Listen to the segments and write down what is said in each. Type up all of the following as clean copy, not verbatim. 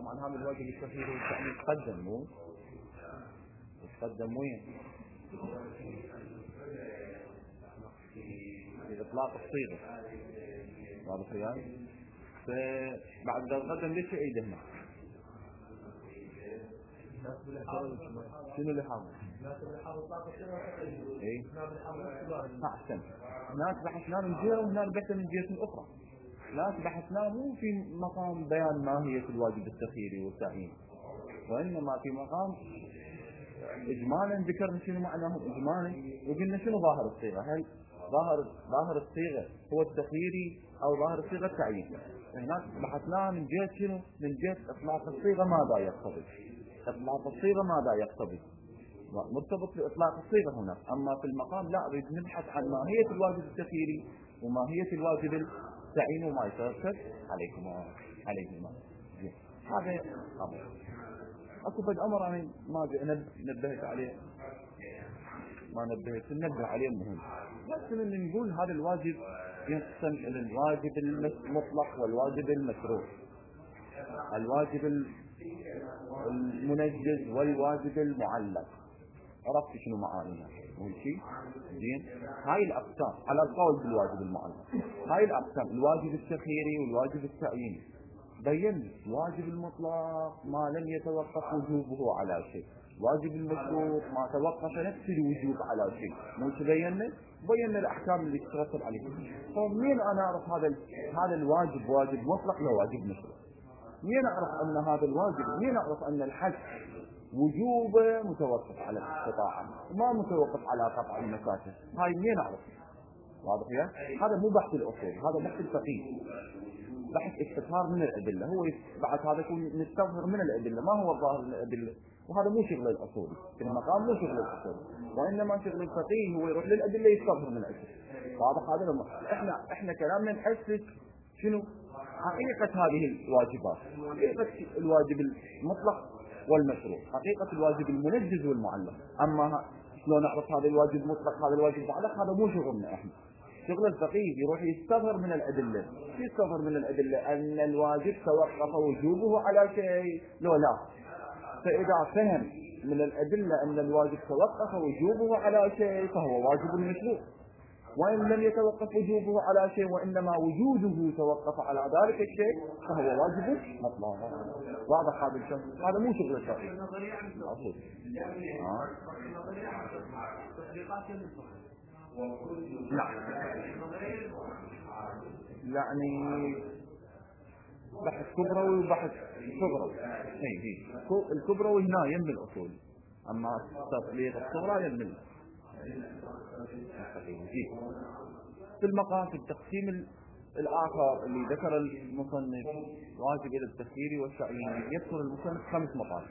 طبعا هذا الواجب الكثير والتأمين يتقدم مو يتقدم وين في إطلاق الصيغة واضح يعني. فبعد القدم ليش يعيد هنا؟ شنو اللي حاضر؟ اي احسن. هناك بحثنا من جهه وهناك بحثنا من جهه اخرى. هناك بحثنا مو في مقام بيان ماهيه الواجب التخييري والتعيين، وانما في مقام اجمالا ذكرنا شنو معناه اجمالا، وقلنا شنو ظاهر الصيغه. هل ظاهر الصيغه هو التخييري او ظاهر الصيغه التعيين؟ هناك بحثنا من جهه شنو؟ من جهه اطلاق الصيغه ماذا يقتضي؟ اطلاق الصيغه ماذا يقتضي؟ مرتبط بإطلاق الصيغة هنا. أما في المقام لا، أريد نبحث عن ماهية الواجب التخييري وماهية الواجب التعيين وما يترتب عليهما. هذا أمر. أكو بد أمر أنا ما نبهت عليه، ما نبهت ننبه عليه مهم. لكن اللي نقول هذا الواجب ينقسم إلى الواجب المطلق والواجب المشروع، الواجب المنجز والواجب المعلق. عرفت شنو معانيها؟ أول شيء زين هاي الأقسام على القول بالواجب المعلق. هاي الأقسام الواجب التخييري والواجب التعييني. بين الواجب المطلق ما لم يتوقف وجوبه على شيء، واجب المشروط ما توقف نفس الوجوب على شيء. مو بينا الأحكام اللي تترتب عليه. فمين أنا أعرف هذا الواجب واجب مطلق لا واجب مشروط؟ مين أعرف أن هذا الواجب؟ مين أعرف أن الحج وجوبه متوقف على الاستطاعة ما متوقف على قطع المساكن؟ هاي منين أعرف؟ واضح يا؟ هذا مو بحث الأصول، هذا بحث الفقيه، بحث استظهار من الأدلة. هو بعد هذا يكون نستظهر من الأدلة ما هو الظاهر من الأدلة، وهذا مو شغل الأصول في المقام، مو شغل الأصول، وإنما شغل الفقيه هو يروح للأدلة يستظهر من الأدلة. واضح هذا؟ احنا كلامنا نحسس شنو حقيقة هذه الواجبات، حقيقة الواجب المطلق والمشروع، حقيقة الواجب المنجز والمعلق. أما شلون نعرف هذا الواجب مطلق هذا الواجب معلق؟ هذا مو شغلنا احنا. شغل الفقيه يروح يستظهر من الأدلة. يستظهر من الأدلة أن الواجب توقف وجوبه على شيء لو لا. فإذا فهم من الأدلة أن الواجب توقف وجوبه على شيء فهو واجب مشروع، وإن لم يتوقف وجوبه على شيء وإنما وجوده توقف على ذلك الشيء فهو واجب مطلق. واضح هذا الشيء؟ هذا مو شغل الفقيه. يعني بحث كبروي وبحث صغروي. الكبروي هنا يم الأصول، أما التطبيق الصغرى يم في المقام في التقسيم الآخر اللي ذكر المصنف واجب إلى التخييري والتعييني. يذكر المصنف 5 مطالب،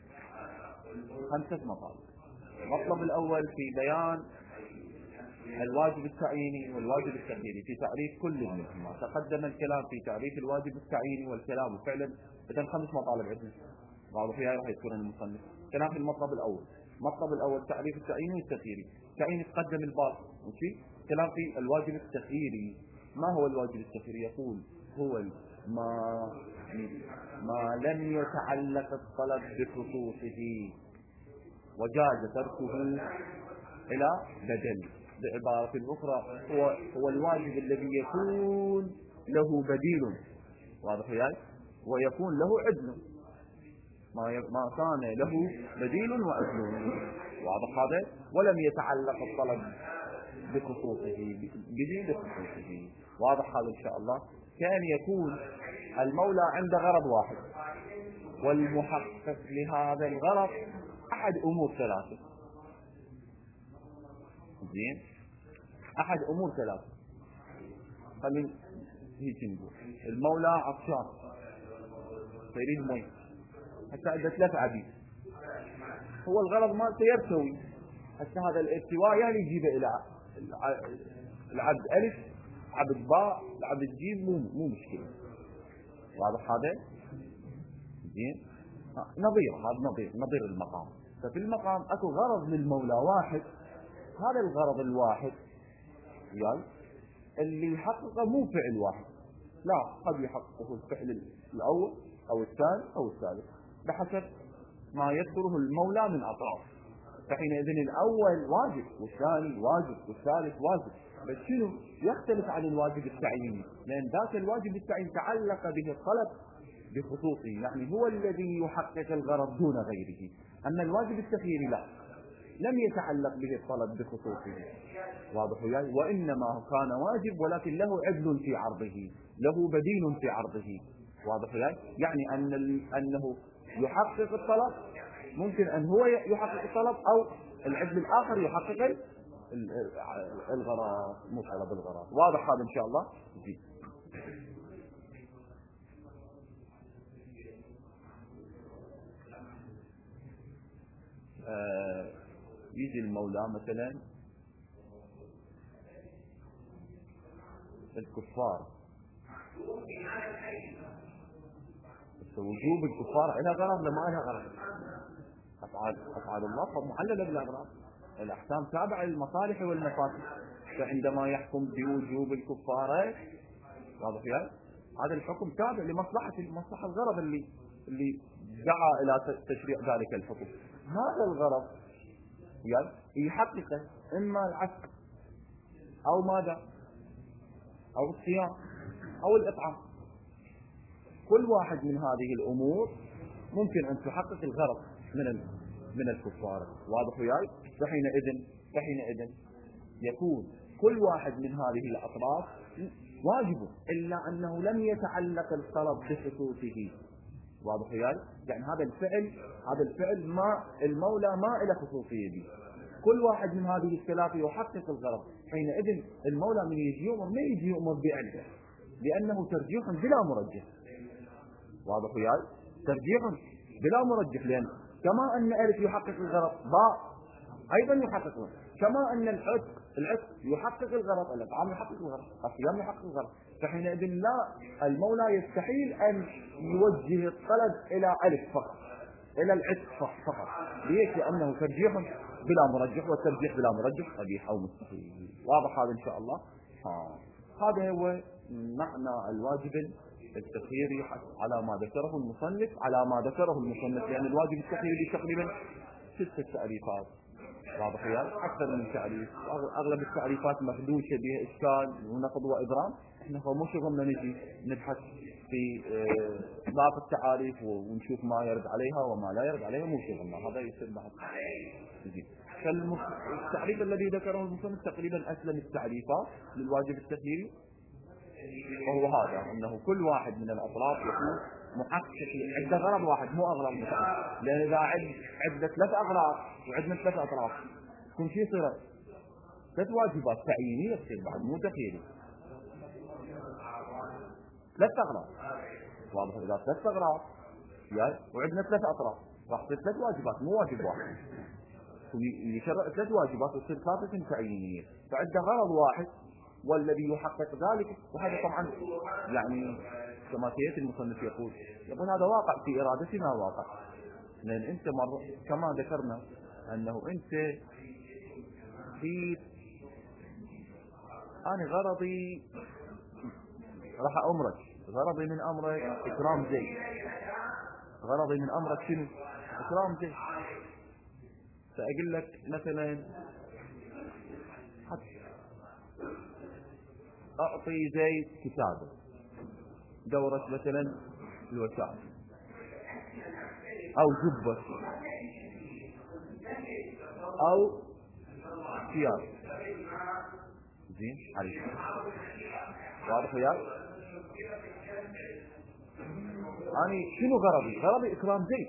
5 مطالب. المطلب الأول في بيان الواجب التعييني والواجب التخييري في تعريف كل منهما. تقدم الكلام في تعريف الواجب التعييني والكلام فعلا إذن 5 مطالب عندنا بعض فيها راح يذكرون المصنف. كلام في المطلب الأول. المطلب الأول تعريف التعييني والتخييري. التعييني تقدم الباب ماشي. كلام في الواجب التخييري. ما هو الواجب التخييري؟ يقول هو ما لم يتعلق الطلب بخصوصه وجاز تركه إلى بدل. بعبارة أخرى هو الواجب الذي يكون له بديل، واضح يعني، ويكون له عدل. ما كان له بديل وعدل، واضح هذا، ولم يتعلق الطلب بخصوصه بخصوصه. واضح هذا إن شاء الله. كان يكون المولى عند غرض واحد والمحقق لهذا الغرض أحد أمور 3. زين، أحد أمور 3. خلينا هيك نقول المولى عطشان فيريد مي، حتى عنده 3 عبيد. هو الغرض مالته يرتوي، حتى هذا الارتواء يعني يجيبه إلى العبد ألف، عبد باء، العبد جيم، مو مشكلة. واضح هذا؟ زين. نظير المقام. ففي المقام أكو غرض للمولى واحد. هذا الغرض الواحد يعني اللي يحققه مو فعل واحد، لا، قد يحققه الفعل الأول أو أو الثاني أو الثالث بحسب ما يذكره المولى من أطراف. فحينئذ الأول واجب والثاني واجب والثالث واجب، بس شنو يختلف عن الواجب التعييني، لأن ذاك الواجب التعييني تعلق به الطلب بخصوصه، يعني هو الذي يحقق الغرض دون غيره. أما الواجب التخييري لا، لم يتعلق به الطلب بخصوصه، واضح وياي؟ وإنما كان واجب ولكن له عدل في عرضه، له بديل في عرضه، واضح وياي؟ يعني أنه يحقق الطلب، ممكن أن هو يحقق الطلب أو العدل الآخر يحقق الغرض، مو طلب الغرض. واضح هذا إن شاء الله؟ جي. يجي المولى مثلا الكفار، وجوب الكفار لها غرض لما لها غرض؟ أفعال الله معللة بالأغراض، الأحكام تابعة للمصالح والمفاسد، فعندما يحكم بوجوب الكفار واضح يعني هذا الحكم تابع لمصلحة الغرض اللي دعا إلى تشريع ذلك الحكم. هذا الغرض يعني يحققه إما العسكر أو ماذا أو الصيام أو الإطعام، كل واحد من هذه الأمور ممكن أن تحقق الغرض من الكفار، واضح وياي؟ فحينئذ يكون كل واحد من هذه الأطراف واجب، إلا أنه لم يتعلق الطلب بخصوصه، واضح وياي؟ يعني هذا الفعل ما المولى ما إلى خصوصية به، كل واحد من هذه الثلاثة يحقق الغرض. حينئذ المولى من يجي يؤمر ما يجي يؤمر بعلة، لأنه ترجيح بلا مرجح، واضح وياي؟ ترجيح بلا مرجح، لأن كما أن ألف يحقق الغرض باء أيضا يحقق الغرض، كما أن العتق يحقق الغرض، الإطعام يحقق الغرض، الصيام يحقق الغرض. فحينئذ لا، المولى يستحيل أن يوجه الطلب إلى ألف فقط، إلى العتق فقط. ليش؟ لأنه ترجيح بلا مرجح، والترجيح بلا مرجح قبيح أو مستحيل. واضح هذا إن شاء الله؟ هذا هو معنى الواجب التخييري على ما ذكره المصنف، لأن الواجب التخييري تقريبا 6 تعريفات، واضح يعني أكثر من تعريف، أغلب التعريفات مخدوشة بها إشكال ونقض وإبرام. إحنا مو شغلنا نجي نبحث في باقي التعاريف ونشوف ما يرد عليها وما لا يرد عليها، مو شغلنا، هذا يصير بحث. فالتعريف الذي ذكره المصنف تقريبا أسلم التعريفات للواجب التخييري، وهو هذا أنه كل واحد من الأطراف يكون محقق عنده غرض واحد، مو أغراض متعددة، لأن إذا عدة 3 أغراض وعندنا 3 أطراف كل شيء صير 3 واجبات تعيينية تصير بعد، مو تخييري. 3 أغراض، واضح؟ إذا 3 أغراض وعندنا 3 أطراف راح تصير 3 واجبات مو واجب واحد، ويشرع 3 واجبات وتصير 3 تعيينية، فعنده غرض واحد والذي يحقق ذلك. وهذا طبعا يعني كما سيأتي المصنف يقول هذا واقع في إرادتنا واقع، لأن أنت كما ذكرنا أنه أنت في أنا غرضي راح أمرك، غرضي من أمرك إكرام زيد، غرضي من أمرك شنو؟ إكرام زيد. فأقول لك مثلا أعطي زيد كتابه، دورة مثلا الوسائل أو جبة أو سيارة، زين عليك، واضح وياك؟ أنا شنو غرضي إكرام زيد،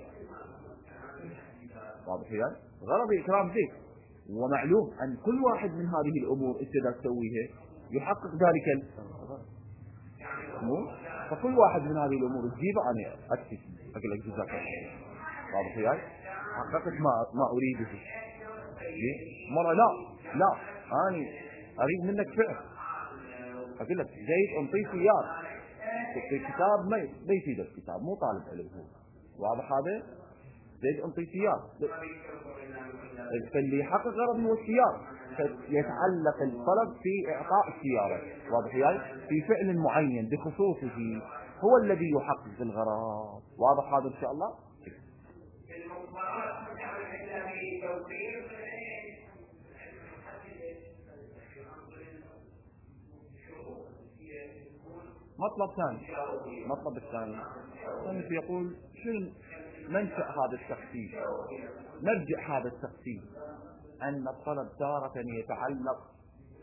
واضح وياك؟ غرضي إكرام زيد، ومعلوم أن كل واحد من هذه الأمور أنت إذا تسويها يحقق ذلك الأمور، فكل واحد من هذه الأمور تجيبه أنا أقول لك جزاك الله، واضح وياي؟ حققت ما أريده. مرة لا أنا أريد منك فعل، أقول لك زيد أنطي سيارة، في كتاب ما يفيد الكتاب، مو طالب علم هو، واضح هذا؟ زيد أنطي سيارة، فاللي يحقق غرض من السيارة يتعلق الطلب في إعطاء السيارة، واضح يعني في فعل معين بخصوصه هو الذي يحقق الغرض. واضح هذا إن شاء الله؟ مطلب ثاني، مطلب الثاني يقول شنو منشأ هذا التخصيص، مرجع هذا التخصيص، أن الطلب تارة يتعلق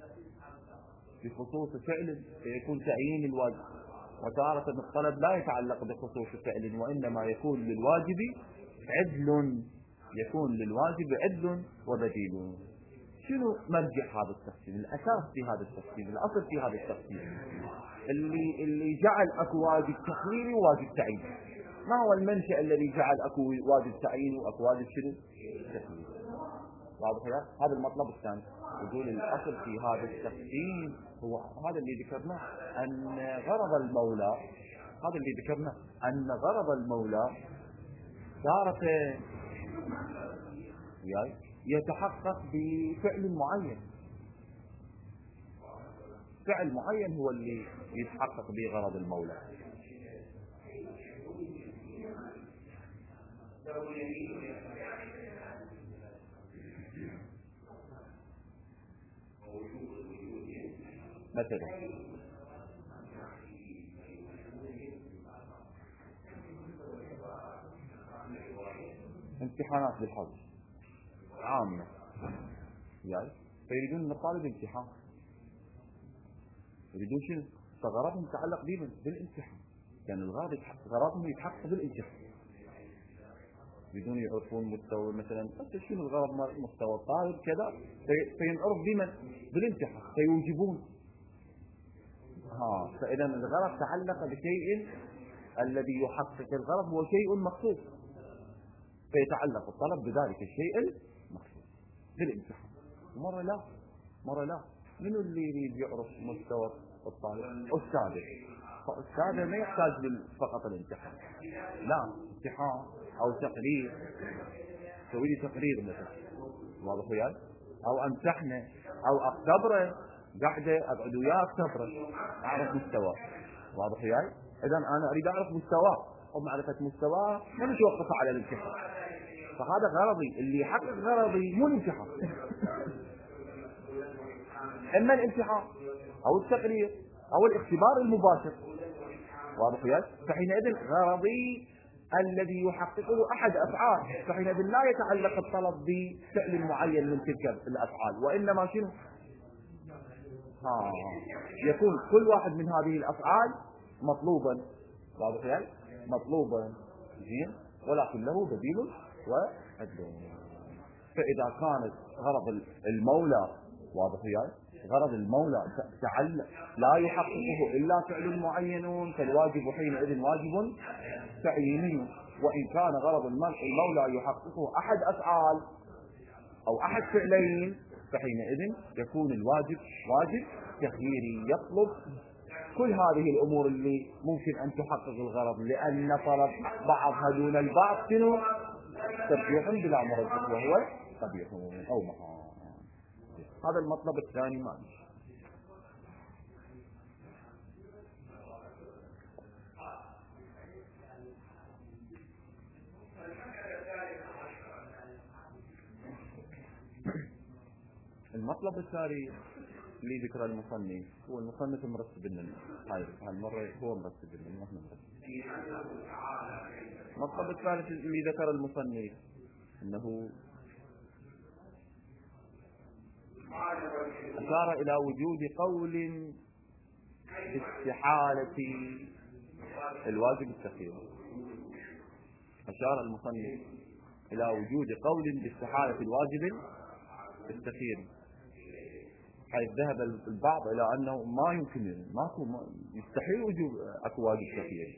بخصوص فعل فيكون تعيين الواجب، وتارة الطلب لا يتعلق بخصوص فعل وإنما يكون للواجب عدل، يكون للواجب عدل وبديل. شنو مرجع هذا التقسيم، الأساس في هذا التقسيم، الأصل في هذا التقسيم اللي جعل أكو واجب تقريري وواجب تعيين؟ ما هو المنشأ الذي جعل أكو واجب تعيين وأكو واجب شنو تقريري؟ واضح يا؟ هذا المطلب الثاني، يقول الأصل في هذا التقسيم هو هذا اللي ذكرناه، أن غرض المولى، هذا اللي ذكرناه أن غرض المولى تارة يتحقق بفعل معين، فعل معين هو اللي يتحقق به غرض المولى. مثلا امتحانات بالحظ عامة، يعني فيريدون ان الطالب امتحان، يريدون شنو؟ فغرضهم يتعلق بالامتحان، كان غرضهم يتحقق بالامتحان، بدون يعرفون مستوى مثلا بس شنو الغرض مال مستوى الطالب كذا، فينعرف بالامتحان فيوجبون. فإذا الغرض تعلق بشيء، الذي يحقق الغرض هو شيء مخصوص، فيتعلق الطلب بذلك الشيء المخصوص بالامتحان. مرة لا منو اللي يريد يعرف مستوى الطالب؟ أستاذه ما يحتاج فقط الامتحان، لا امتحان أو تقرير، سوي لي تقرير مثلا، واضح وياي؟ أو أمتحنه أو أختبره، قاعدة أقعد وياه أختبره أعرف مستواه، واضح وياي؟ إذا أنا أريد أعرف مستواه، ومعرفة مستواه ما نتوقف على الامتحان، فهذا غرضي، اللي يحقق غرضي مو الامتحان إما الامتحان أو التقرير أو الاختبار المباشر، واضح وياي؟ فحينئذ غرضي الذي يحققه أحد أفعال، فحينئذ لا يتعلق الطلب بفعل معين من تلك الأفعال، وإنما شنو؟ يكون كل واحد من هذه الأفعال مطلوبا، واضح وياي؟ مطلوبا زين، ولكن له بديل وعدل. فإذا كانت غرض المولى، واضح وياي؟ غرض المولى تعلق لا يحققه إلا فعل معين، فالواجب حينئذ واجب تعييني، وإن كان غرض المولى يحققه أحد أفعال أو أحد فعلين، فحينئذ يكون الواجب واجب تخييري، يطلب كل هذه الأمور اللي ممكن أن تحقق الغرض، لأن طلب بعضها دون البعض شنو؟ تبديح بلا مرجح، وهو قبيح أو محال. هذا المطلب الثاني ماشي. المطلب الثاني اللي ذكر المصنف، هو المصنف مرتب لنا هاي المرة، هو مرتب لنا ونحن مرتب. المطلب الثالث اللي ذكر المصنف انه أشار إلى وجود قول باستحالة الواجب التخييري. أشار المصنف إلى وجود قول باستحالة الواجب التخييري، حيث ذهب البعض إلى أنه ما يمكن، يستحيل وجود أكو واجب تخييري.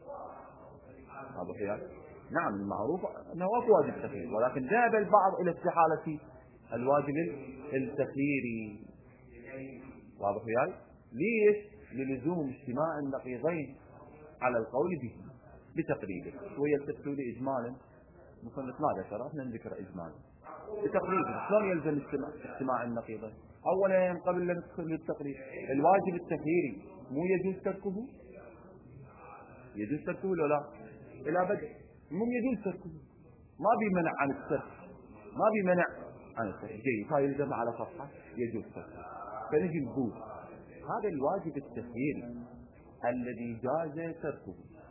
هذا خيال، نعم المعروف أنه أكو واجب تخييري، ولكن ذهب البعض إلى استحالة الواجب التخييري. واضح وياي؟ ليش؟ للزوم اجتماع النقيضين على القول به بتقريبه. شوية التفسير إجمالا مصنف ما ذكر، احنا نذكر إجمالا بتقريبه. شلون يلزم اجتماع النقيضين؟ أولا قبل لا ندخل للتقريب، الواجب التخييري مو يجوز تركه؟ يجوز تركه ولا لا؟ إلى بدء المهم يجوز تركه، ما بمنع عن الترك، ما بمنع عن الترك. جيد، هاي الجمع على صفحة يجوز تركه. فنجي نقول هذا الواجب التخييري الذي جاز تركه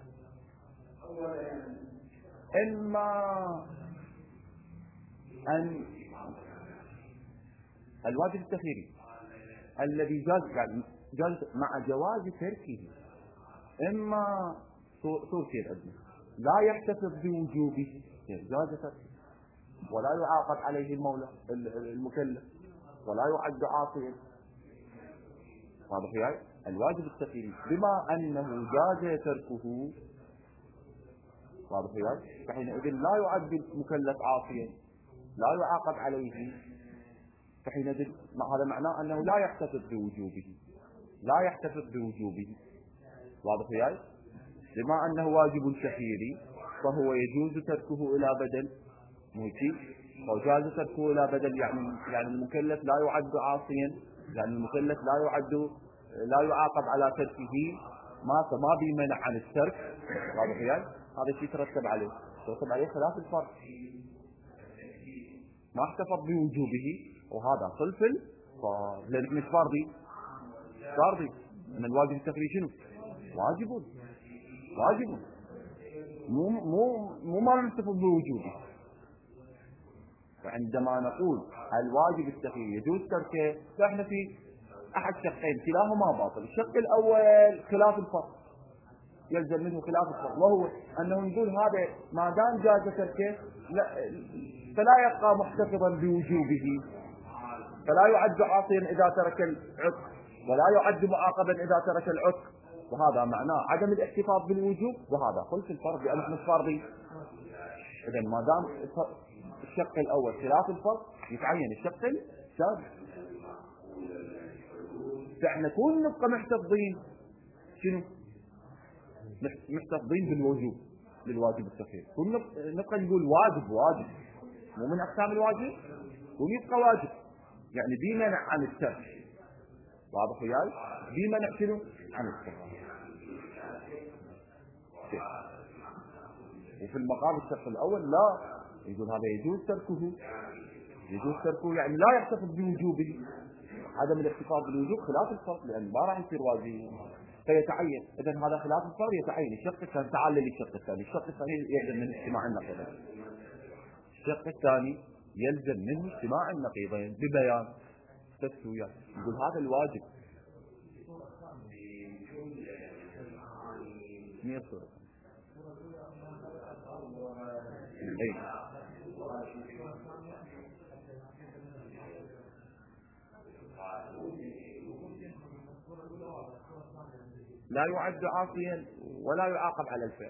إما أن الواجب التخييري الذي جاز مع جواز تركه إما صورتين عندنا: لا يحتفظ بوجوبه جاز تركه ولا يعاقب عليه المكلف ولا يعد عاصيا. واضح يعني الواجب التخييري بما أنه جاز تركه، واضح يعني فحينئذ لا يعد المكلف عاصيا لا يعاقب عليه، فحينئذ هذا معناه أنه لا يحتفظ بوجوبه، لا يحتفظ بوجوبه. واضح يعني بما أنه واجب تخييري فهو يجوز تركه إلى بدل موتي، وجاز تركه إلى بدل يعني المكلف لا يعد عاصيا، يعني المكلف لا يعاقب على تركه ما بيمنع عن الترك. واضح يعني هذا الشيء ترتب عليه خلاف الفرض، ما احتفظ بوجوبه وهذا خلف الفرض، لأنك مش فارضي ان الواجب التخييري شنو؟ واجب مو ما نحتفظ بوجوبه. فعندما نقول الواجب التخييري يجوز تركه فاحنا في احد شقين كلاهما باطل. الشق الاول خلاف الفرض، يلزم منه خلاف الفرض، وهو انه نقول هذا ما دام جاز تركه فلا يبقى محتفظا بوجوبه، فلا يعد عاصيا اذا ترك العتق ولا يعد معاقبا اذا ترك العتق، وهذا معناه عدم الاحتفاظ بالوجوب، وهذا خلف الفرض لأنه مش فارضي. إذا ما دام الشق الأول خلاف الفرض يتعين الشق الثاني. فاحنا كون نبقى محتفظين شنو؟ محتفظين بالوجوب للواجب التخييري، كون نبقى نقول واجب مو من أقسام الواجب ويبقى واجب، يعني بمنع عن الترك. واضح وياي؟ بمنع شنو؟ عن الترك. وفي المقام الشق الأول لا، يقول هذا يجوز تركه يعني لا يحتفظ بوجوبه. عدم الاحتفاظ بالوجوب خلاف الفرض لأن ما راح يصير واجب فيتعين. إذا هذا خلاف الفرض يتعين الشق الثاني. تعال للشق الثاني. الشق الثاني يلزم منه اجتماع النقيضين. الشق الثاني يلزم منه اجتماع النقيضين ببيان تسوية. يقول هذا الواجب لا يعد عاصيا ولا يعاقب على الفعل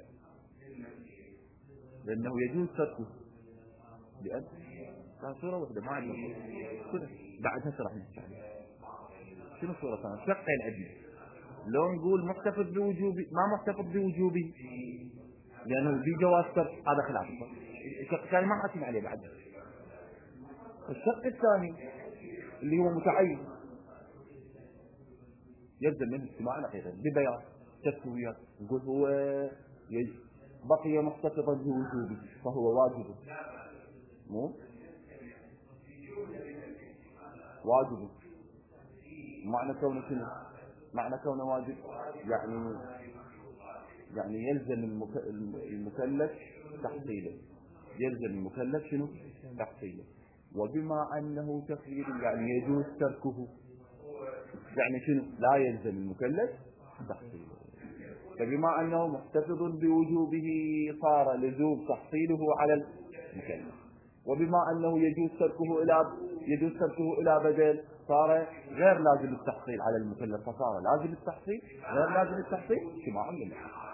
لأنه يجوز تركه، لأن صورة واحدة ما عندنا كده بعدها شرح نحكي شنو صورة ثانية. شقين عندنا لو نقول محتفظ بوجوبي ما محتفظ بوجوبي لأنه في جواز ترك، هذا خلاف. الشق الثاني ما حكينا عليه بعد. الشق الثاني اللي هو متعين يلزم منه اجتماع نقيضين ببيان تسوية. نقول هو بقي محتفظا بوجوبه فهو واجب، مو واجب. معنى كونه شنو؟ معنى كونه واجب يعني يلزم المكلف تحصيله، يلزم المكلف شنو؟ تحصيله. وبما أنه تخيير يعني يجوز تركه، يعني شنو؟ لا يلزم المكلف تحصيله. فبما أنه محتفظ بوجوبه صار لزوم تحصيله على المكلف، وبما أنه يجوز تركه إلى بدل صار غير لازم التحصيل على المكلف، فصار لازم التحصيل غير لازم التحصيل اجتماعا للحق.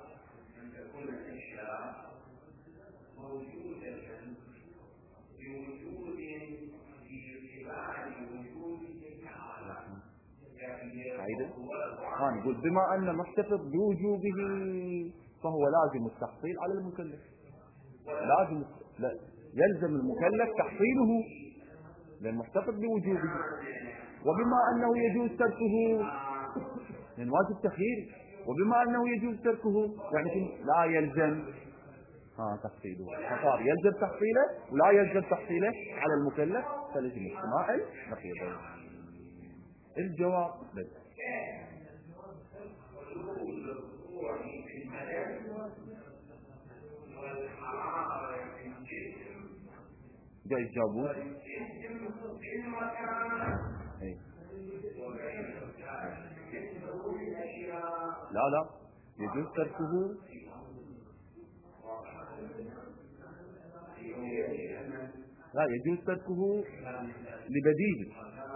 نقول بما أن محتفظ بوجوبه فهو لازم التحصيل على المكلف، يلزم المكلف تحصيله لأن محتفظ بوجوبه. وبما أنه يجوز تركه من واجب تخييري وبما أنه يجوز تركه يعني لا يلزم تحصيله، فصار يلزم تحصيله ولا يلزم تحصيله على المكلف فلزم اجتماع النقيضين. الجواب بس. جاي جابوه لا يجوز تركه يجوز تركه لبديل.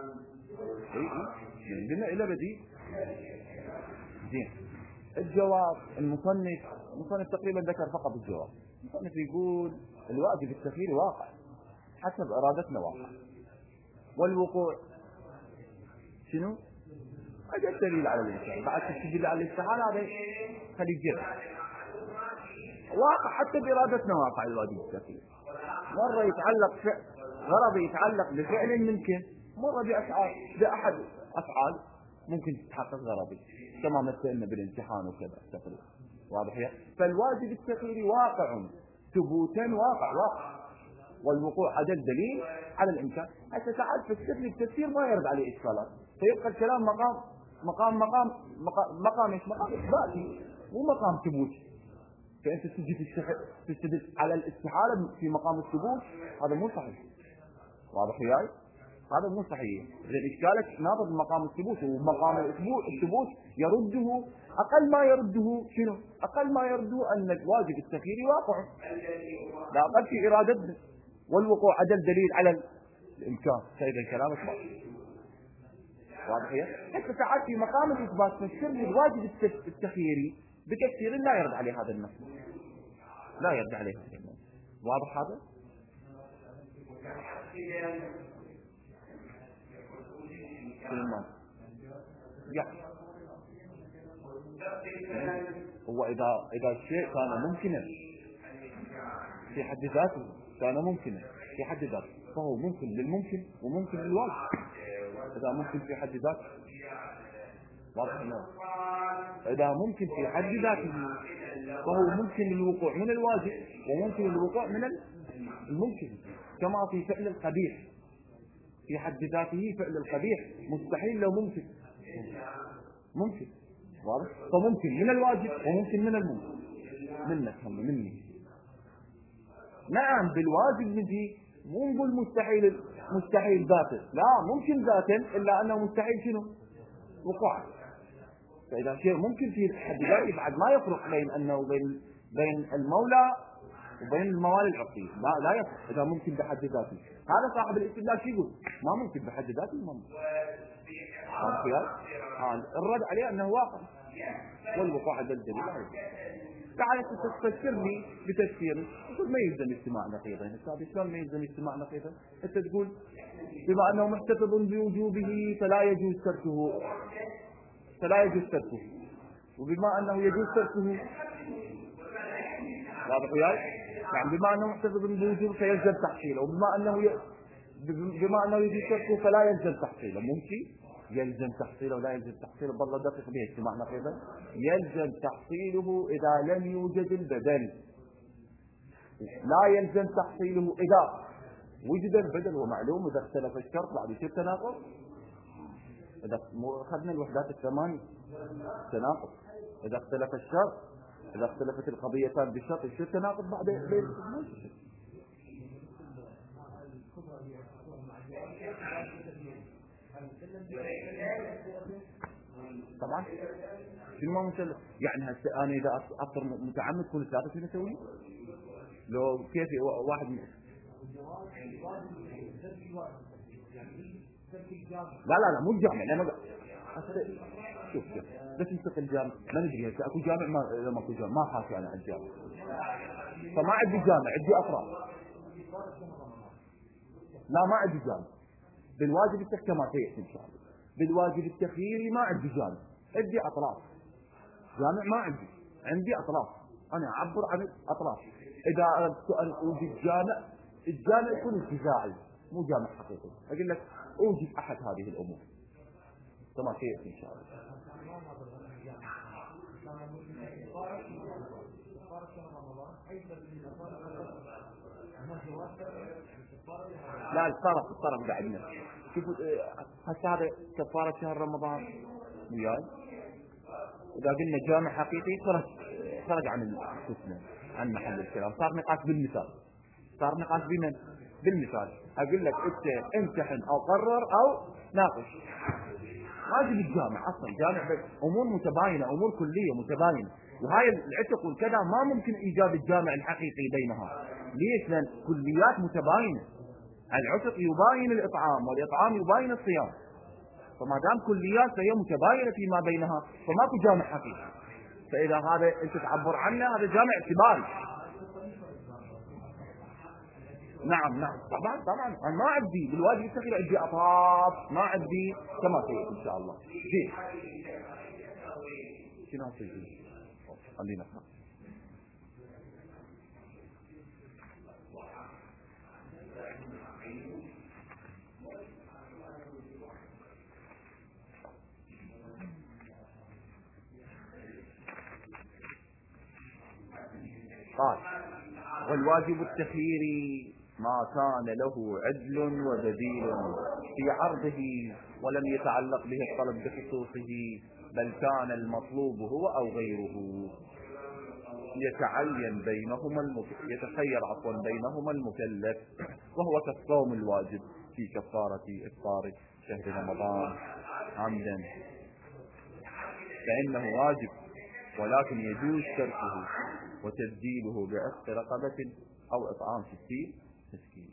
قلنا إلى بديل. زين. الجواب المصنف تقريبا ذكر فقط الجواب. المصنف يقول الواجب التخييري واقع حسب إرادتنا واقع، والوقوع شنو؟ أجل دليل على الإنسان بعد تسجيل على الاستحالة هذا خلي يجرب واقع حتى بإرادتنا واقع الواجب التخييري. مرة يتعلق غرض يتعلق بفعل ممكن، مرة بأحد أفعال ممكن تتحقق غرضي كما مثلنا بالامتحان وكذا تقريبا. واضح يا؟ فالواجب التخييري واقع ثبوتا واقع، والوقوع أدل دليل على الإمكان. حتى ساعات في التفسير ما يرد عليه إشكالات، فيبقى الكلام مقام إثباتي مو مقام ثبوتي. فأنت تستدل على الاستحالة في مقام الثبوت، هذا مو صحيح. واضح وياي؟ هذا مو صحيح. لأن إشكالك ناظر بمقام الثبوت، ومقام الثبوت يرده أقل ما يرده شنو؟ أقل ما يرده أن الواجب التخييري واقع لا أقل في إرادتنا، والوقوع أدل دليل على الإمكان. فإذا كلامك باطل. واضح يا؟ حتى ساعات في مقام الإثبات تفسير الواجب التخييري بتفسير لا يرد عليه هذا النص، لا يرد عليه هذا النص. واضح هذا؟ هو إذا الشيء كان ممكنا في حد ذاته، كان ممكنا في حد ذاته، فهو ممكن للممكن وممكن للواجب. إذا ممكن في حد ذاته، إذا ممكن في حد ذاته فهو ممكن للوقوع من الواجب وممكن للوقوع من الممكن. كما في فعل القبيح في حد ذاته، فعل القبيح مستحيل لو ممكن. واضح؟ فممكن من الواجب وممكن من الممكن. مني نعم بالواجب نجي مو نقول مستحيل ذاته، لا ممكن ذاته إلا أنه مستحيل شنو؟ وقوع. فإذا شيء ممكن في حد ذاته بعد ما يفرق بين المولى وبين الموالي العقلية، لا يفرق. إذا ممكن بحد ذاته، هذا صاحب الاستدلال شو يقول؟ ما ممكن بحد ذاته، ما ممكن. الرد عليه أنه واقع، والوقوع أدل دليل عليه. تعال تفسر لي بتفسير تقول ما يلزم اجتماع نقيضين. شلون ما يلزم اجتماع نقيضين؟ انت تقول بما انه محتفظ بوجوبه فلا يجوز تركه، وبما انه يجوز تركه، واضح وياي؟ يعني بما انه محتفظ بوجوبه فيلزم تحصيله، وبما انه يجوز تركه فلا يلزم تحصيله. ممكن يلزم تحصيله ولا يلزم تحصيله، بالله دقيق به اجتماع نقيضا. يلزم تحصيله إذا لم يوجد البدل، لا يلزم تحصيله إذا وجد البدل. ومعلوم إذا اختلف الشرط بعد يصير تناقض. إذا أخذنا الوحدات الثمانية تناقض، إذا اختلف الشرط، إذا اختلفت القضيتان بالشرط يصير تناقض بعد طبعا. شنو ما مسلم يعني؟ هسه انا اذا اصر متعمد كل ثلاثه شنو اسوي؟ لو كيف واحد لا مو الجامع. انا شوف بس نسق الجامع ما ندري هسه اكو جامع ما اكو جامع ما حاسس انا على الجامع، فما عندي جامع، عندي اطراف. لا ما عندي جامع. بالواجب كما سيأتي ان شاء الله. بالواجب التخييري ما عندي جامع، عندي اطراف. جامع ما عندي اطراف. انا اعبر عن الاطراف. اذا اردت ان اوجد جامع، الجامع يكون انتزاعي مو جامع حقيقي. اقول لك اوجد احد هذه الامور كما سيأتي ان شاء الله. لا الطرف بعدنا. شوفوا هسه هذا كفارة شهر رمضان وياي. إذا قلنا جامع حقيقي خرج عن الحسنى، عن محل الكلام، صار نقاش بالمثال، صار نقاش بمن؟ بالمثال. أقول لك أنت امتحن أو قرر أو ناقش، واجب الجامع أصلا جامع أمور متباينة، أمور كلية متباينة، وهاي العتق والكذا ما ممكن إيجاد الجامع الحقيقي بينها. ليش؟ لأن كليات متباينة، العتق يباين الإطعام والإطعام يباين الصيام، فما دام كليات فهي متباينة فيما بينها فماكو جامع حقيقي. فإذا هذا أنت تعبر عنه هذا جامع اعتباري. نعم طبعا أنا ما عندي بالواجب التخيل، عندي أطراف، ما عندي كما سيئ إن شاء الله. زين شنو هالشيء؟ خلينا نقرأ. قال والواجب التخييري ما كان له عدل وبديل في عرضه ولم يتعلق به الطلب بخصوصه، بل كان المطلوب هو أو غيره يتخير بينهما المكلف، وهو كالصوم الواجب في كفارة إفطار شهر رمضان عمدا، فإنه واجب ولكن يجوز تركه وتبديله بعتق رقبة أو إطعام 60 مسكين.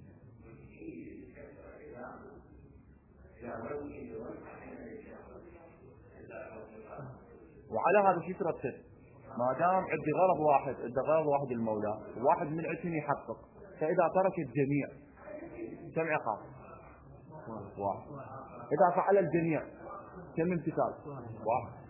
وعلى هذا شو يترتب؟ ما دام عندي غرض واحد المولى، واحد من عشان يحقق، فإذا ترك الجميع كم عقاب؟ واحد. إذا فعل الجميع كم امتثال؟ واحد.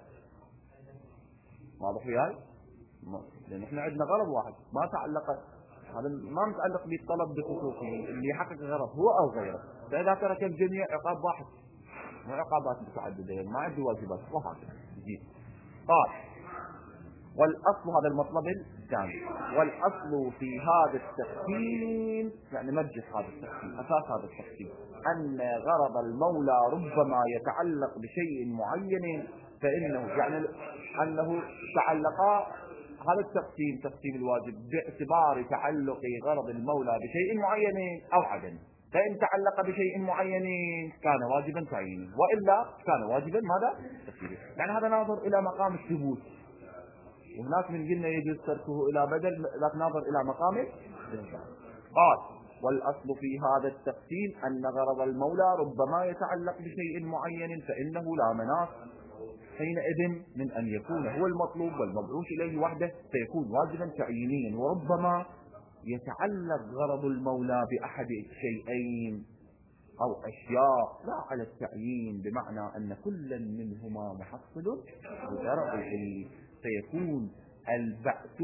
واضح وياي؟ لأن احنا عندنا غرض واحد ما تعلق، هذا ما متعلق بالطلب بخصوصه، اللي يحقق الغرض هو أو غيره. فإذا ترك الجميع عقاب واحد، مو عقابات متعددة، ما عندي واجبات وهكذا. قال والأصل، هذا المطلب الثاني، والأصل في هذا التقسيم، يعني مرجح هذا التقسيم، أساس هذا التقسيم، أن غرض المولى ربما يتعلق بشيء معين، فإنه يعني أنه تعلق هذا التقسيم، تقسيم الواجب باعتبار تعلق غرض المولى بشيء معين أو عدم. فإن تعلق بشيء معين كان واجبا تعييني، وإلا كان واجبا ماذا؟ تفسيري. يعني هذا ناظر إلى مقام الثبوت، وهناك من قلنا يجوز تركه إلى بدل، ذاك ناظر إلى مقام الإنسان. قال والأصل في هذا التقسيم أن غرض المولى ربما يتعلق بشيء معين، فإنه لا مناص حينئذ من أن يكون هو المطلوب والمبعوث إليه وحده، فيكون واجبا تعيينيا. وربما يتعلق غرض المولى بأحد شيئين أو أشياء لا على التعيين، بمعنى أن كلا منهما محصل بغرضه، فيكون البعث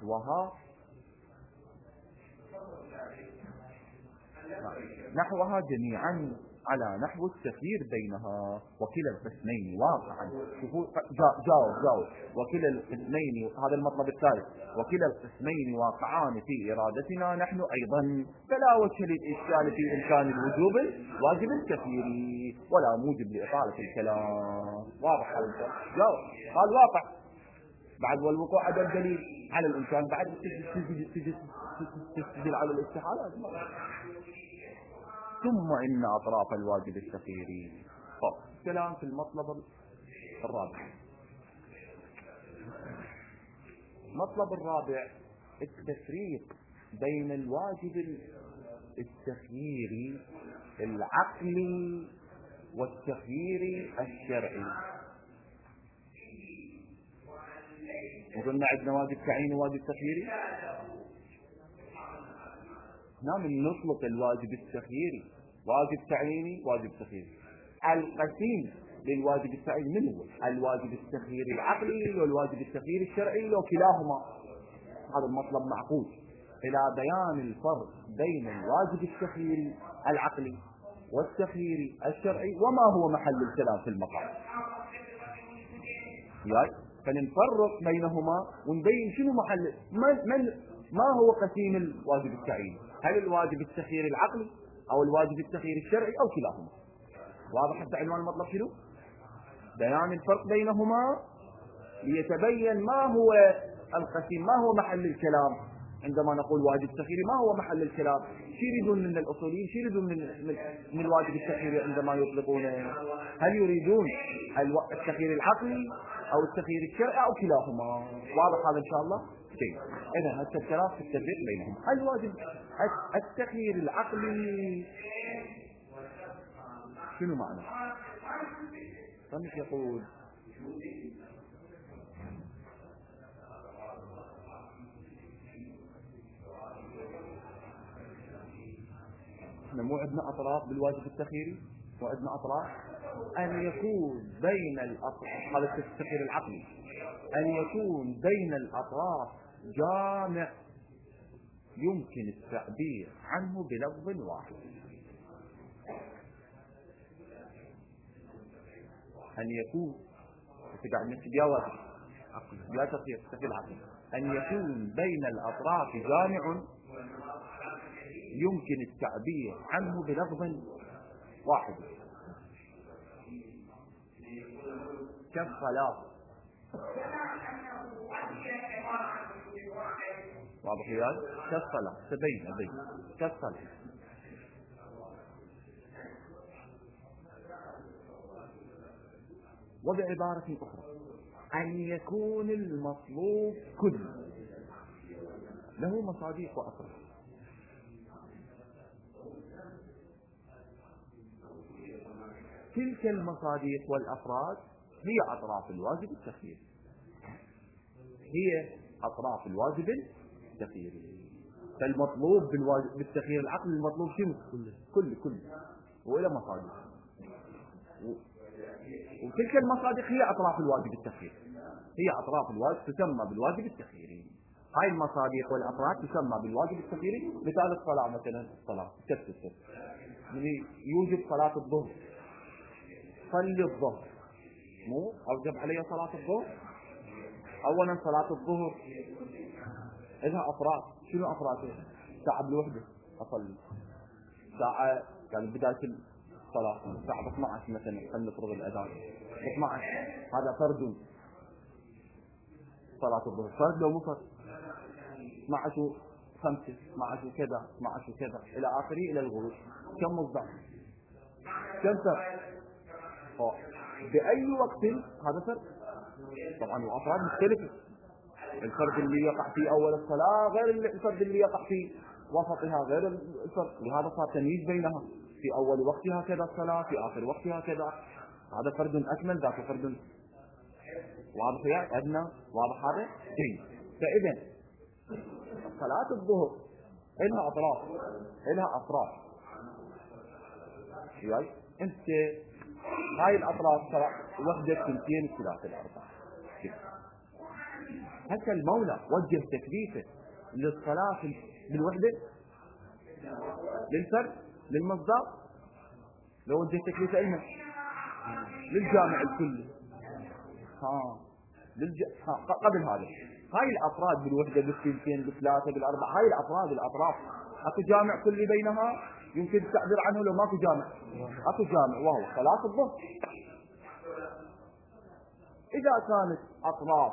نحوها جميعا على نحو التخيير بينها، وكلا القسمين واقعا. جاوب وكلا القسمين، هذا المطلب الثالث، وكلا القسمين واقعان في إرادتنا نحن أيضا، فلا وجه للإشكال في إمكان الوجوب واجب التخيير ولا موجب لإطالة الكلام. واضح هذا؟ جاوب. قال واقع بعد، والوقوع عدم دليل على الإمكان، بعد تسجل على الاستحالة. ثم إن أطراف الواجب التخييري. كلام في المطلب الرابع. المطلب الرابع التفريق بين الواجب التخييري العقلي والتخييري الشرعي. وقلنا عندنا واجب تعييني وواجب تخييري. نعم نطلق الواجب التخييري واجب تعييني واجب تخييري. القسيم للواجب التعييني من هو؟ الواجب التخييري العقلي والواجب التخييري الشرعي، لو كلاهما. هذا المطلب معقول إلى بيان الفرق بين الواجب التخييري العقلي والتخييري الشرعي، وما هو محل الكلام في المقام. فنفرق بينهما ونبين شنو محل ما هو قسيم الواجب التعييني، هل الواجب التخييري العقلي أو الواجب التخييري الشرعي أو كلاهما. واضح حتى عنوان المطلب شنو؟ بيان الفرق بينهما ليتبين ما هو القسيم، ما هو محل الكلام. عندما نقول واجب تخييري ما هو محل الكلام؟ شو يريدون من الأصوليين؟ شو يريدون من الواجب التخييري عندما يطلقونه؟ هل يريدون التخيير العقلي أو التخيير الشرعي أو كلاهما؟ واضح هذا إن شاء الله؟ جيد. إذا التفسيرات في التفريق بينهم. الواجب التخيير العقلي شنو معنى؟ فمش يقول احنا مو عندنا اطراف بالواجب التخييري، مو عندنا اطراف ان يكون بين الاطراف، هذا التخيير العقلي، ان يكون بين الاطراف جامع يمكن التعبير عنه بلفظ واحد. ان يكون قاعد نكتب يا واجب لا تخيير العقلي، ان يكون بين الاطراف جامع يمكن التعبير عنه بلفظ واحد كالصلاة. واضح يا كالصلاة، تبين كالصلاة. وبعبارة أخرى أن يكون المطلوب كله له مصادق وأطراف. تلك المصادق والأفراد هي أطراف الواجب التخييري، هي أطراف الواجب التخييري. فالمطلوب بالتخيير العقلي المطلوب شنو؟ كل وإلى مصادق، وتلك المصادق هي أطراف الواجب التخييري، هي أطراف الواجب تسمى بالواجب التخييري. هاي المصادق والأفراد تسمى بالواجب التخييري. مثال الصلاة مثلا، الصلاة تكتسب يوجب صلاة الظهر، صلي الظهر، مو أوجب علي صلاة الظهر. أولا صلاة الظهر إذا أفراد، شنو أفراد؟ ساعة بالوحدة أصلي، ساعة يعني بداية الصلاة الساعة 12 مثلا، خلينا نفرض الأذان 12، هذا فرد صلاة الظهر. فرد لو مو فرد 12 5 12 كذا 12 كذا إلى آخره إلى الغروب. كم مصدر؟ كم فرد؟ بأي وقت هذا فرد. طبعا وأفراد مختلفة، الفرد اللي يقع في أول الصلاة غير الفرد اللي يقع في وسطها، غير الفرد. لهذا صار تمييز بينها، في أول وقتها كذا الصلاة، في آخر وقتها كذا. هذا فرد أكمل، ذاك فرد واضح يا أدنى. واضح هذا؟ جيد. فإذا صلاة الظهر إلها أطراف يعني أنت هاي الأطراف وحدة 2 3 4. حتى المولى وجه تكليفه للصلاة بالوحدة للفرد للمصدر، لو وجه تكليفه إلنا للجامع الكلي. قبل هذا هاي الأفراد بالوحدة بالثنتين بالثلاثة بالأربعة، هاي الأطراف أكو جامع كلي بينها يمكن التعبير عنه لو ماكو جامع. أكو جامع وهو صلاة الظهر. إذا كانت أطراف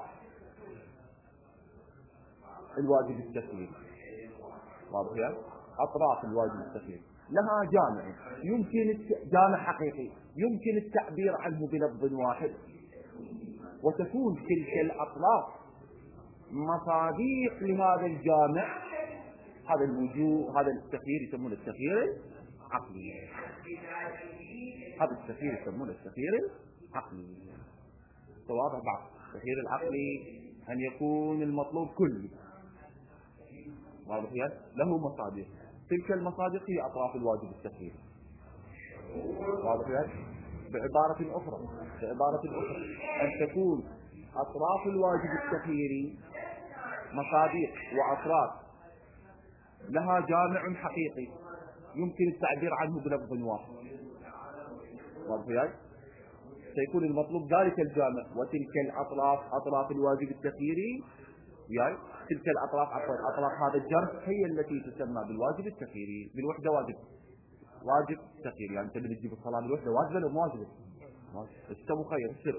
الواجب التخييري، واضح يعني أطراف الواجب التخييري لها جامع يمكن جامع حقيقي يمكن التعبير عنه بلفظ واحد، وتكون تلك الأطراف مصادق لهذا الجامع. هذا الوجوه، هذا التخيير يسمونه التخيير العقلي. هذا التخيير يسمونه التخيير العقلي. واضح بعض التخيير العقلي أن يكون المطلوب كله، واضح يعني له مصادق. تلك المصادق هي أطراف الواجب التخييري، واضح يعني. بعبارة أخرى أن تكون أطراف الواجب التخييري مصادق وأطراف لها جامع حقيقي يمكن التعبير عنه بلفظ واحد، واضح يعني. فيكون المطلوب ذلك الجامع، وتلك الأطراف أطراف الواجب التخييري، يعني تلك الأطراف أطراف هذا الجرح هي التي تسمى بالواجب التخييري. بالوحدة واجب تخييري، يعني أنت تجيب الصلاة بالوحدة واجبة ولا مو واجبة؟ بس أنت مخير تصير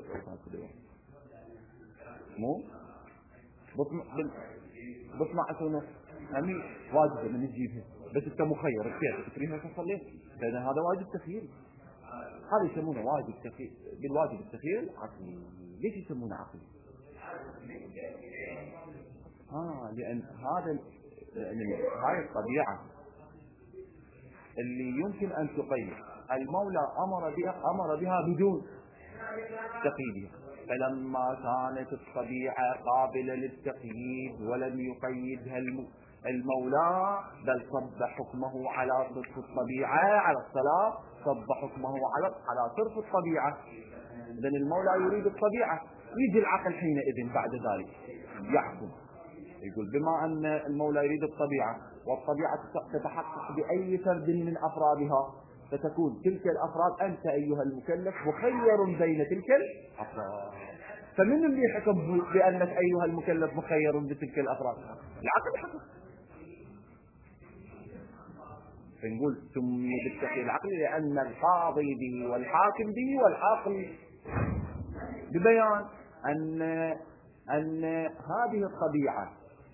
مو بطمع شنو؟ يعني واجبة من تجيبها، بس أنت مخير كيف تكريمها تصلي، فإذا هذا واجب تخييري. هذا يسمونه واجب تخيير. بالواجب التخيير العقلي. ليش يسمونه عقلي؟ لأن هاي الطبيعة اللي يمكن أن تقيد، المولى أمر بها بدون تقييدها، فلما كانت الطبيعة قابلة للتقييد ولم يقيدها المولى، بل صب حكمه على صرف الطبيعة، على الصلاة صب حكمه على صرف الطبيعة. إذن المولى يريد الطبيعة، يجي العقل حينئذ بعد ذلك يحكم، يقول بما أن المولى يريد الطبيعة والطبيعة تتحقق بأي فرد من أفرادها، فتكون تلك الأفراد أنت أيها المكلف مخير بين تلك الأفراد. فمن اللي يحكم بأنك أيها المكلف مخير بتلك الأفراد؟ العقل يحكم. فنقول سمي بالتخيير العقلي لأن القاضي به والحاكم به والعاقل ببيان أن هذه الطبيعة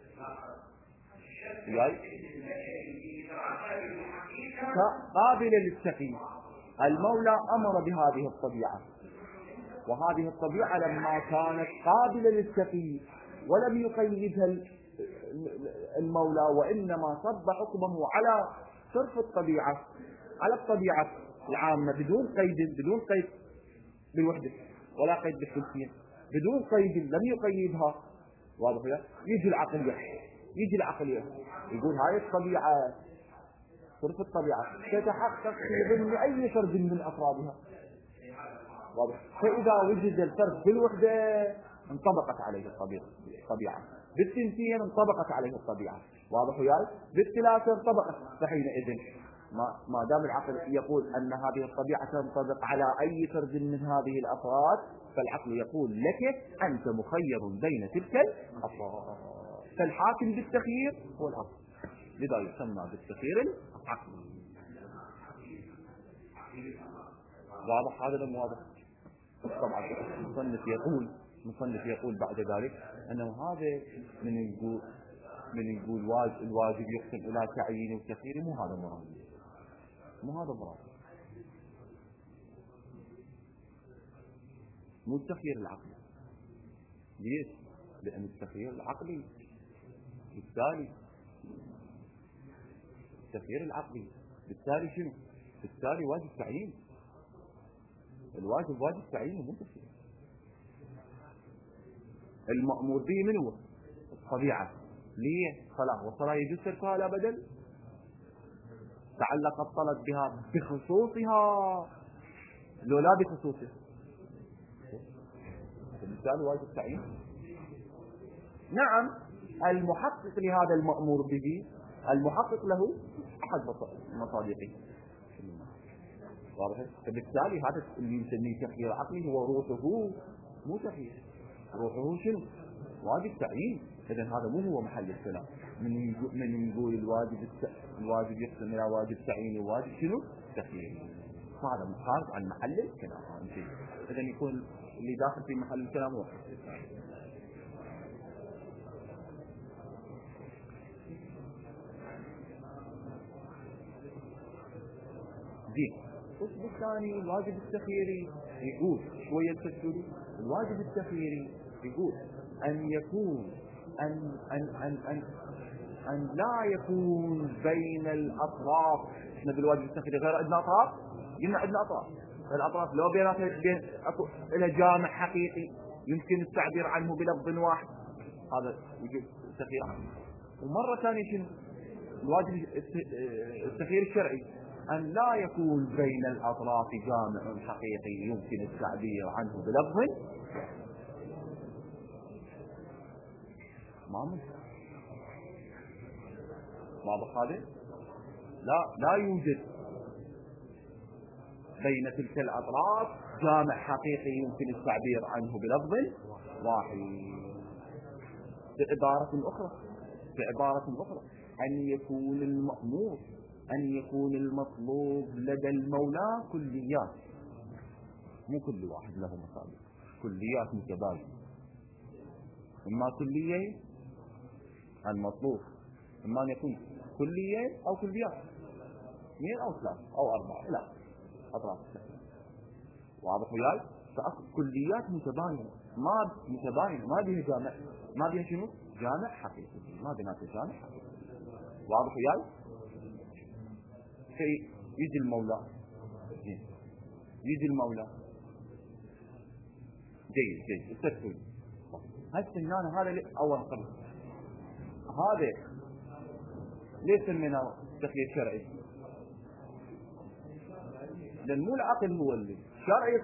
قابلة للتقييد. المولى أمر بهذه الطبيعة، وهذه الطبيعة لما كانت قابلة للتقييد ولم يقيدها المولى، وإنما صب حكمه على صرف الطبيعة، على الطبيعة العامة بدون قيد بالوحدة ولا قيد بالثلثين، بدون قيد لم يقيدها. واضح؟ يجي العقل يقول هاي الطبيعة صرف الطبيعة تتحقق في ضمن أي فرد من أفرادها. واضح؟ فإذا وجد الفرد بالوحدة انطبقت عليه الطبيعة، بالثنتين انطبقت عليه الطبيعة. واضح وياي؟ بالثلاثة انطبقت. فحينئذ ما دام العقل يقول أن هذه الطبيعة تنطبق على أي فرد من هذه الأفراد، فالعقل يقول لك أنت مخير بين تلك الأفراد. فالحاكم بالتخيير هو العقل، لذا يسمى بالتخيير العقل. واضح هذا ولا مو واضح؟ طبعا المصنف يقول بعد ذلك أنه هذا من يقول الواجب يقسم إلى تعيين وتخيير، مو هذا مراد، مو التخيير العقلي. ليش؟ لأن التخيير العقلي بالتالي شنو؟ بالتالي واجب تعيين. الواجب واجب تعيين مو تخيير. المأمور به من هو؟ الطبيعة. ليه؟ صلاة، والصلاة يجوز تركها لا بدل؟ تعلق الطلب بها بخصوصها لو لا بخصوصها، بالتالي واجب تعيين. نعم، المحقق لهذا المأمور به المحقق له أحد مصادقه. واضح؟ فبالتالي هذا اللي نسميه تخيير عقلي هو روحه مو تخيير، روحه شنو؟ واجب تعيين. إذن هذا مو هو محل الكلام. من يقول الواجب يقسم إلى واجب تعيين وواجب شنو؟ تخيير. هذا مخارج عن محل الكلام. إذن يكون اللي داخل في محل الكلام هو زين. القسم الثاني الواجب التخييري يقول شوية تفسير. الواجب التخييري يقول أن يكون أن لا يكون بين الأطراف. احنا بالواجب التخييري غير عندنا أطراف، قلنا عندنا أطراف. الأطراف لو بين إلى جامع حقيقي يمكن التعبير عنه بلفظ واحد، هذا وجود التخيير عنه. ومرة ثانية شنو؟ الواجب التخيير الشرعي أن لا يكون بين الأطراف جامع حقيقي يمكن التعبير عنه بلفظ ما ممكن. واضح هذا؟ لا يوجد بين تلك الأطراف جامع حقيقي يمكن التعبير عنه بلفظ واحد. بعبارة أخرى أن يكون المأمور، أن يكون المطلوب لدى المولى كليات، مو كل واحد له مصادر، كليات متباينة، إما كلية المطلوب، إما أن يكون كلية أو كليات، 2 أو 3 أو 4 لا أطراف التكليف. واضح وياي؟ كليات متباينة، ما بيها جامع، ما بيها شنو؟ جامع حقيقي، ما بينات جامع حقيقي. واضح وياي؟ يجي المولى جيد التسويق. هالسنان هذا أول قبل هذا ليس من تخيير شرعي، لأن مو العقل هو اللي شرعي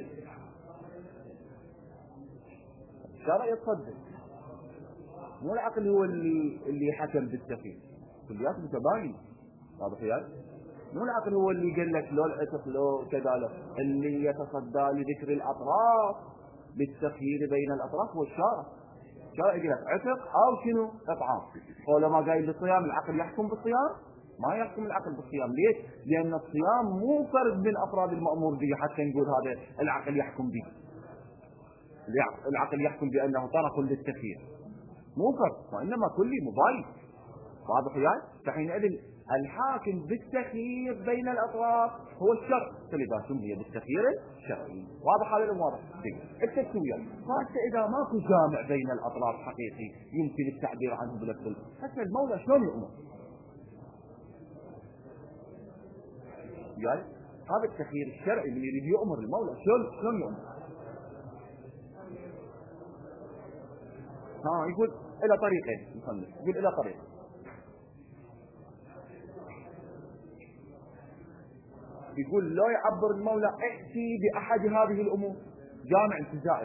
يتصدق، مو العقل هو اللي حكم بالتخيير. كليات متباينة. واضح وياي؟ مو العقل هو اللي قال لك لو العتق لو كذا، اللي يتصدى لذكر الأطراف بالتخيير بين الأطراف هو الشارع. الشارع يقول لك عتق أو شنو إطعام. هو لما قايل بالصيام العقل يحكم بالصيام؟ ما يحكم العقل بالصيام. ليش؟ لأن الصيام مو فرد من أفراد المأمور به حتى نقول هذا العقل يحكم به. العقل يحكم بأنه طرف للتخيير، مو فرد، وإنما كلي مباين. واضح وياي؟ فحينئذ الحاكم بالتخيير بين الأطراف هو الشرع، فلذا سمي بالتخيير الشرعي. واضح هذا الواضح؟ التسوية. فحتى إذا ماكو جامع بين الأطراف حقيقي يمكن التعبير عنه بلفظ، حتى المولى شلون يؤمر؟ يعني هذا التخيير الشرعي اللي يريد يؤمر المولى شلون يؤمر؟ يقول إلى طريقين، يقول إلى طريق. يقول لا يعبر المولى ائتي بأحد هذه الأمور، جامع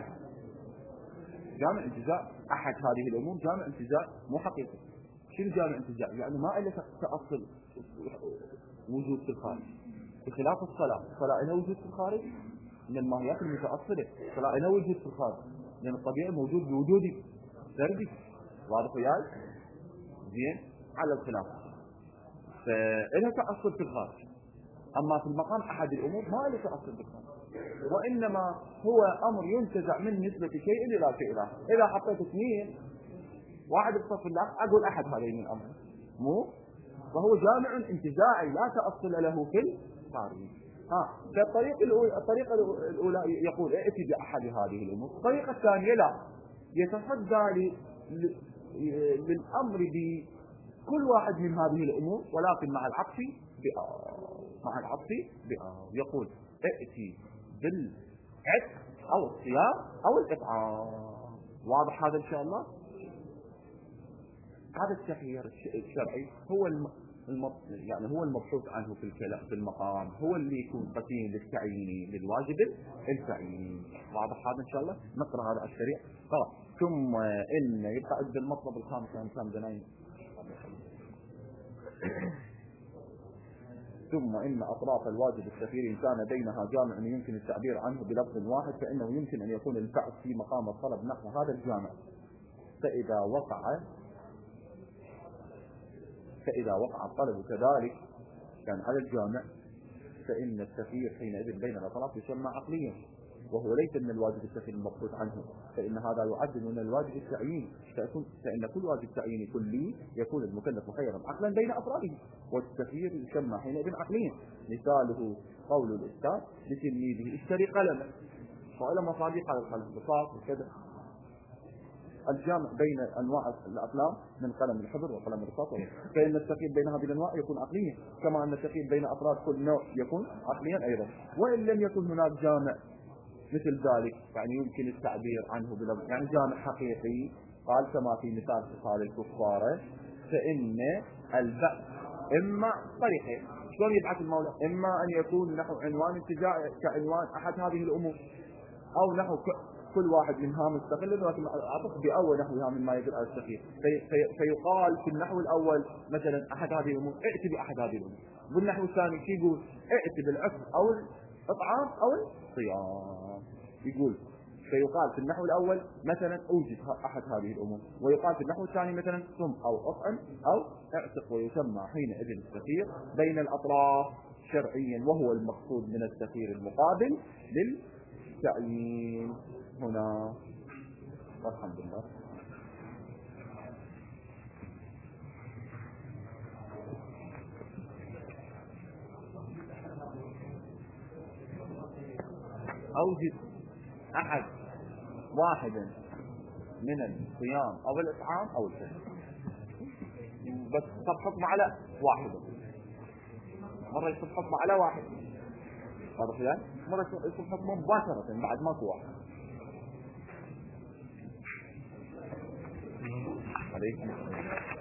انتزاع أحد هذه الأمور، جامع انتزاع مو حقيقي. شنو جامع انتزاع؟ يعني ما إلا تأصل وجود في الخارج، بخلاف الصلاة لها وجود في الخارج من الماهيات المتأصلة. الصلاة لها وجود في الخارج لأن الطبيعي موجود بوجود سردي. واضح وياي؟ زين على الخلاف، فإلها تأصل في الخارج. أما في المقام أحد الأمور ما له تأصل بالخارج، وإنما هو أمر ينتزع من نسبة شيء إلى شيء آخر. إذا حطيت 2 واحد بصف الآخر أقول أحد هذين الأمر، مو فهو جامع انتزاعي لا تأصل له في الخارج. الطريقة الأولى يقول ائتي بأحد هذه الأمور. الطريقة الثانية لا، يتصدى للأمر بكل واحد من هذه الأمور، ولكن مع العطف يقول ائتي بالعتق أو الصيام أو الإطعام. واضح هذا إن شاء الله؟ هذا التخيير الشرعي هو يعني هو المبحوث عنه في الكلام في المقام، هو اللي يكون قسيم للتعيين للواجب التعيين. واضح هذا إن شاء الله؟ نقرأ هذا الشريع خلاص. ثم إن يبقى عند المطلب الخامس كان جناين. ثم إن أطراف الواجب التخيير إن كان بينها جامع يمكن التعبير عنه بلفظ واحد فإنه يمكن أن يكون البعث في مقام الطلب نحو هذا الجامع. فإذا وقع الطلب كذلك كان على الجامع فإن التخيير حينئذ بين الأطراف يسمى عقليا، وهو ليس من الواجب التخيير المبحوث عنه، فإن هذا يعد من الواجب التعيين، فإن كل واجب تعيين كلي يكون المكلف مخيرا عقلا بين أفراده، والتخيير يسمى حينئذ عقليا. مثاله قول الأستاذ لتلميذه اشتري قلما، وإلى مصادق على القلم بساط وكذا. الجامع بين أنواع الأقلام من قلم الحبر وقلم الرصاص، فإن التخيير بين هذه الأنواع يكون عقليا، كما أن التخيير بين أفراد كل نوع يكون عقليا أيضا. وإن لم يكن هناك جامع مثل ذلك يعني يمكن التعبير عنه بلفظ، يعني جامع حقيقي قال كما في مثال قال الكفار، فإن البعث إما طريقين. شلون يبعث المولى؟ إما أن يكون نحو عنوان انتزاع كعنوان أحد هذه الأمور، أو نحو كل واحد منها مستقل، ولكن عطف بأول نحوها مما يدل على التخيير. فيقال في النحو الأول مثلا أحد هذه الأمور ائت بأحد هذه الأمور، والنحو الثاني يقول ائت بالعتق أو الإطعام أو الصيام. يقول فيقال في النحو الأول مثلا أوجد أحد هذه الأمور، ويقال في النحو الثاني مثلا صم أو أطعم أو اعتق، ويسمى حينئذ السخير بين الأطراف شرعيا، وهو المقصود من السخير المقابل للتعيين هنا. والحمد لله. أوجد أحد واحدا من الصيام أو الإطعام أو الفطر، بس صب حكم على واحد، مرة يصب حكم على واحد، هذا خلال مرة يصب حكم مباشرة بعد ما واحد. عليكم السلام.